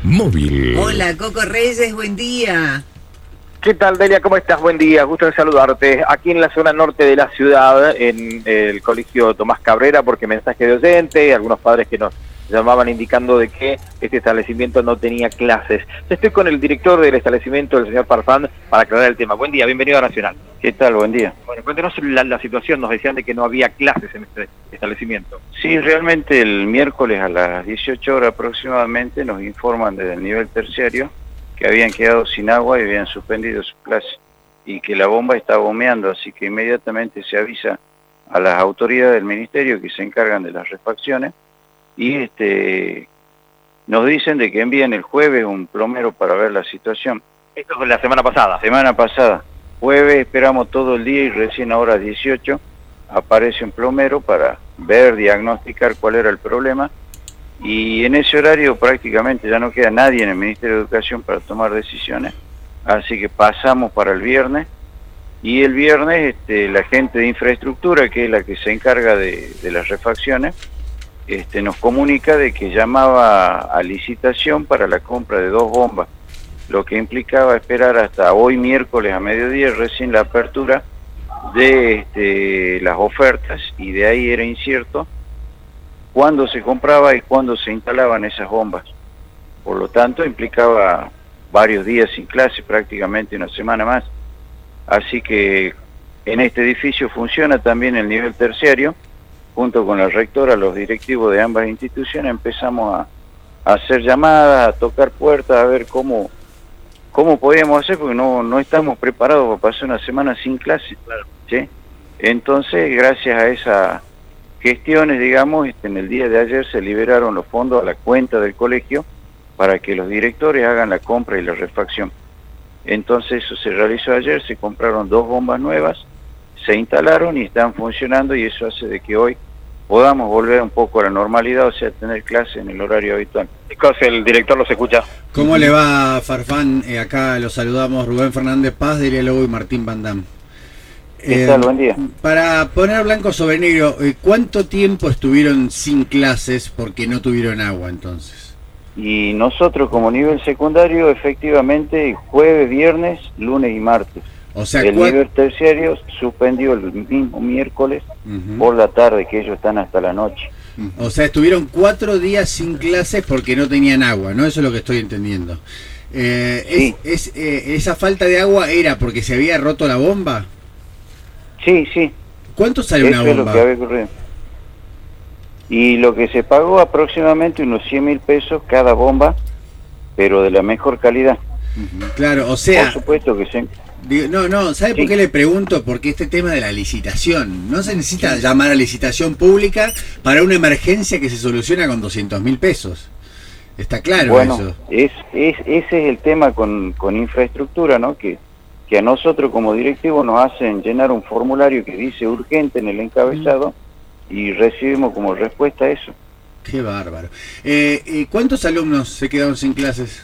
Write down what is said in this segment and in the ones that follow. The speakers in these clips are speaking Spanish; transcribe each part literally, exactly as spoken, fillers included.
móvil. Hola, Coco Reyes, buen día. ¿Qué tal, Delia? ¿Cómo estás? Buen día, gusto en saludarte. Aquí en la zona norte de la ciudad, en el colegio Tomás Cabrera, porque mensaje de oyente, algunos padres que nos llamaban indicando de que este establecimiento no tenía clases. Estoy con el director del establecimiento, el señor Farfán, para aclarar el tema. Buen día, bienvenido a Nacional. ¿Qué tal? Buen día. Bueno, cuéntenos la, la situación, nos decían de que no había clases en este establecimiento. Sí, realmente el miércoles a las dieciocho horas aproximadamente nos informan desde el nivel terciario que habían quedado sin agua y habían suspendido su clase y que la bomba está bombeando, así que inmediatamente se avisa a las autoridades del ministerio que se encargan de las refacciones y este nos dicen de que envían el jueves un plomero para ver la situación. Esto fue la semana pasada. Semana pasada. Jueves esperamos todo el día y recién ahora a las dieciocho aparece un plomero para ver, diagnosticar cuál era el problema. Y en ese horario prácticamente ya no queda nadie en el Ministerio de Educación para tomar decisiones, así que pasamos para el viernes, y el viernes este, la gente de infraestructura, que es la que se encarga de, de las refacciones, este, nos comunica de que llamaba a licitación para la compra de dos bombas, lo que implicaba esperar hasta hoy miércoles a mediodía recién la apertura de este, las ofertas, y de ahí era incierto cuándo se compraba y cuándo se instalaban esas bombas. Por lo tanto, implicaba varios días sin clase, prácticamente una semana más. Así que en este edificio funciona también el nivel terciario, junto con la rectora, los directivos de ambas instituciones, empezamos a, a hacer llamadas, a tocar puertas, a ver cómo, cómo podíamos hacer, porque no, no estamos preparados para pasar una semana sin clase. Claro. ¿Sí? Entonces, gracias a esa gestiones, digamos, este, en el día de ayer se liberaron los fondos a la cuenta del colegio para que los directores hagan la compra y la refacción. Entonces eso se realizó ayer, se compraron dos bombas nuevas, se instalaron y están funcionando, y eso hace de que hoy podamos volver un poco a la normalidad, o sea, tener clase en el horario habitual. Chicos, el director los escucha. ¿Cómo le va, Farfán? Eh, acá los saludamos Rubén Fernández Paz, Delia Lobo y Martín Van Damme. ¿Qué tal? Buen día. Para poner blanco sobre negro, ¿cuánto tiempo estuvieron sin clases porque no tuvieron agua entonces? Y nosotros como nivel secundario, efectivamente, jueves, viernes, lunes y martes. O sea, el ¿cuál... nivel terciario suspendió el mismo miércoles uh-huh. por la tarde, que ellos están hasta la noche. Uh-huh. O sea, estuvieron cuatro días sin clases porque no tenían agua, ¿no? Eso es lo que estoy entendiendo. Eh, sí. es, es, eh, ¿Esa falta de agua era porque se había roto la bomba? Sí, sí. ¿Cuánto sale Eso una bomba? Es lo que había ocurrido. Y lo que se pagó aproximadamente unos cien mil pesos cada bomba, pero de la mejor calidad. Uh-huh. Claro, o sea... Por supuesto que sí. Digo, no, no, ¿sabe sí. por qué le pregunto? Porque este tema de la licitación, no se necesita sí. llamar a licitación pública para una emergencia que se soluciona con doscientos mil pesos. Está claro bueno, eso. Es, es, ese es el tema con, con infraestructura, ¿no? Que que a nosotros como directivos nos hacen llenar un formulario que dice urgente en el encabezado mm. y recibimos como respuesta eso. Qué bárbaro. Eh, ¿Cuántos alumnos se quedaron sin clases?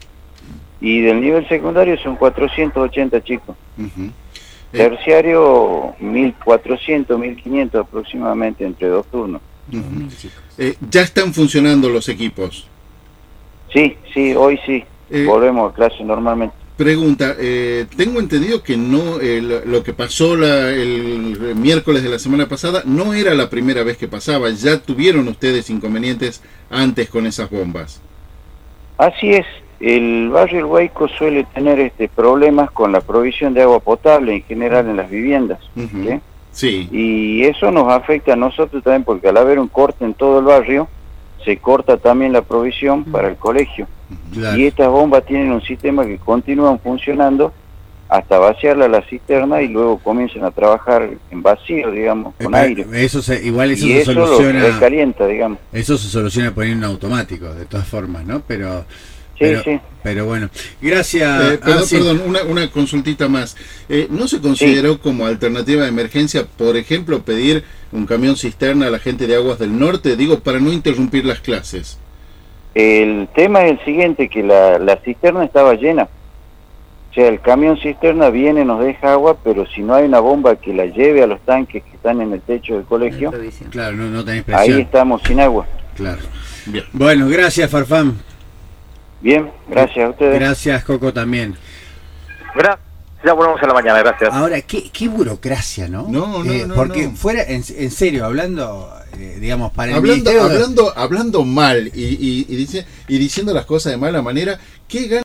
Y del nivel secundario son cuatrocientos ochenta chicos. Uh-huh. Terciario mil cuatrocientos, mil quinientos aproximadamente entre dos turnos. Uh-huh. eh, ¿Ya están funcionando los equipos? Sí, sí, hoy sí. Eh... Volvemos a clase normalmente. Pregunta, eh, tengo entendido que no eh, lo, lo que pasó la, el miércoles de la semana pasada no era la primera vez que pasaba, ya tuvieron ustedes inconvenientes antes con esas bombas. Así es, el barrio El Huayco suele tener este problemas con la provisión de agua potable en general en las viviendas. Uh-huh. ¿sí? Sí. Y eso nos afecta a nosotros también, porque al haber un corte en todo el barrio, se corta también la provisión para el colegio. Claro. Y estas bombas tienen un sistema que continúan funcionando hasta vaciarla a la cisterna y luego comienzan a trabajar en vacío, digamos, con eh, aire. Eso se, igual eso y se eso soluciona. Lo recalienta, digamos. Eso se soluciona poniendo un automático, de todas formas, ¿no? Pero... Sí, pero, sí. Pero bueno, gracias. Eh, perdón, ah, sí. perdón una, una consultita más. Eh, ¿No se consideró sí. como alternativa de emergencia, por ejemplo, pedir un camión cisterna a la gente de Aguas del Norte? Digo, para no interrumpir las clases. El tema es el siguiente, que la, la cisterna estaba llena. O sea, el camión cisterna viene, nos deja agua, pero si no hay una bomba que la lleve a los tanques que están en el techo del colegio, claro, no, no tenés presión. Ahí estamos sin agua. Claro. Bien. Bueno, gracias, Farfán. Bien, gracias a ustedes. Gracias, Coco, también. Gracias. Ya volvemos a la mañana, gracias. Ahora, qué, qué burocracia, ¿no? No, no, Eh, no, porque no. fuera, en, en serio, hablando, eh, digamos, para el Hablando, ministerio... hablando, hablando mal y, y, y, dice, y diciendo las cosas de mala manera, ¿qué gana?